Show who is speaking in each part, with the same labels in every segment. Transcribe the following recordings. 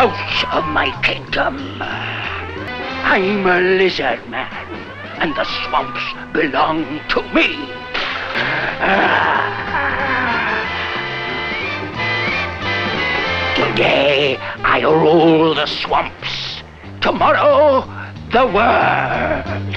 Speaker 1: out of my kingdom. I'm a lizard man, and the swamps belong to me. Today, I rule the swamps. Tomorrow, the world.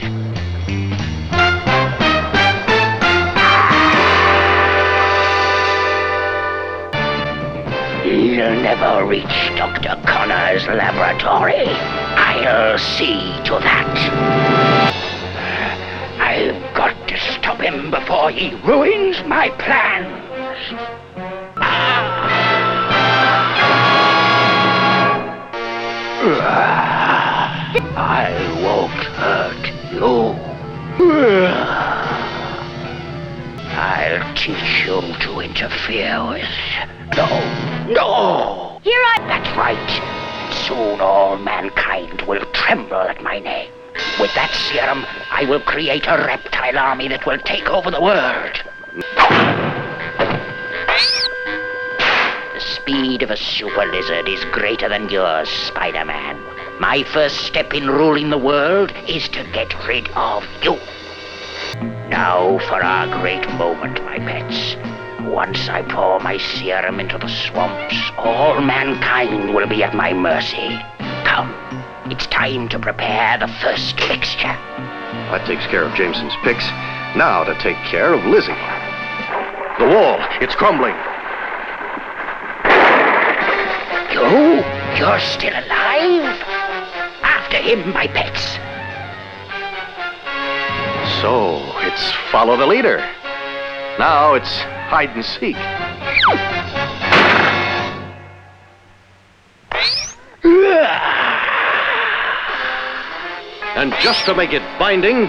Speaker 1: You'll never reach Dr. Connor's laboratory. I'll see to that. I've got to stop him before he ruins my plans. I won't hurt you. I'll teach you to interfere with... No! That's right. Soon all mankind will tremble at my name. With that serum, I will create a reptile army that will take over the world. The speed of a super lizard is greater than yours, Spider-Man. My first step in ruling the world is to get rid of you. Now for our great moment, my pets. Once I pour my serum into the swamps, all mankind will be at my mercy. Come, it's time to prepare the first mixture.
Speaker 2: That takes care of Jameson's picks. Now to take care of Lizzie. The wall, it's crumbling.
Speaker 1: You're still alive? After him, my pets.
Speaker 2: So, it's follow the leader. Now it's hide and seek. And just to make it binding,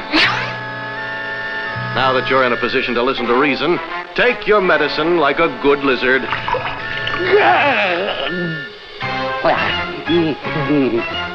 Speaker 2: now that you're in a position to listen to reason, take your medicine like a good lizard.